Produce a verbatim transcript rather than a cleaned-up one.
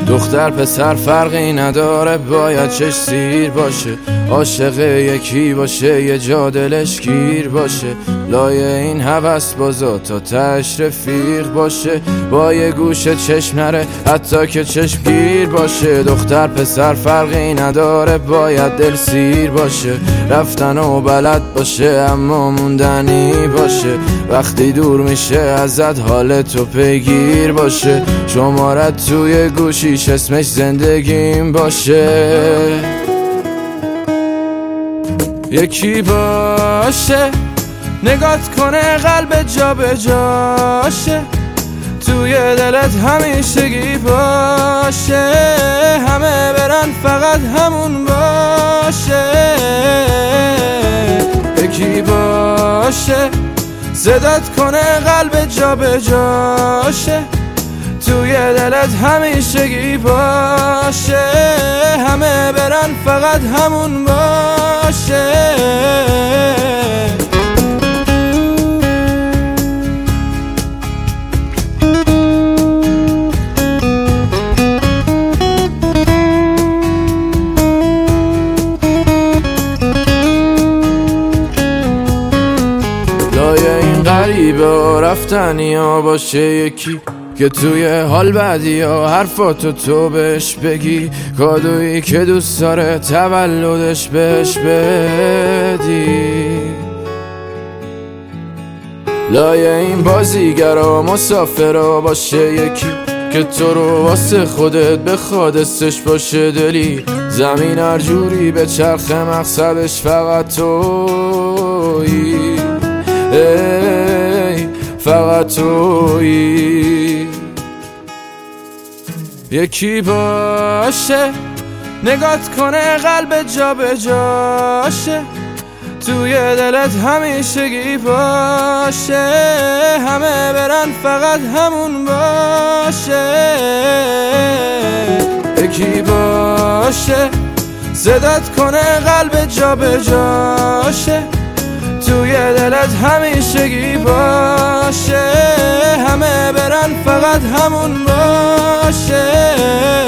دختر پسر فرقی نداره، باید چش سیر باشه، عاشق یکی باشه، یه جا دلش گیر باشه، لای این هوس بازا تا تش رفیق باشه، با یه گوشه چشم نره حتی که چشم گیر باشه. دختر پسر فرقی نداره، باید دل سیر باشه، رفتن و بلد باشه اما موندنی باشه، وقتی دور میشه ازت حال تو پیگیر باشه، شمارت توی گوشیش اسمش زندگیم باشه. یکی باشه نگات کنه قلب جا به جاشه، توی دلت همیشگی باشه، همه برن فقط همون باشه. یکی باشه صدات کنه قلب جا به جاشه، توی دلت همیشگی باشه، همه برن فقط همون باشه. لای این غریبه و رفتنی ها باشه یکی که توی حال بعدی ها حرفاتو تو بهش بگی، کادویی که دوست داره تولدش بهش بدی. لای این بازیگرا مسافرا باشه یکی که تو رو واسه خودت بخواد استش باشه دلی، زمین هر جوری به چرخ مقصدش فقط تویی، ای فقط تویی. یکی باشه نگات کنه قلب جا به جاشه، توی دلت همیشگی باشه، همه برن فقط همون باشه. یکی باشه صدات کنه قلب جا به جاشه، توی دلت همیشگی باشه، همه برن فقط همون باشه.